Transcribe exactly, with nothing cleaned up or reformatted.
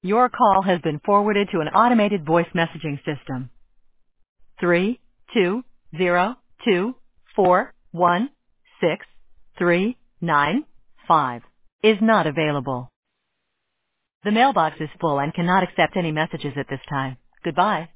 Your call has been forwarded to an automated voice messaging system. Three two zero two four one six three nine five is not available. The mailbox is full and cannot accept any messages at this time. Goodbye.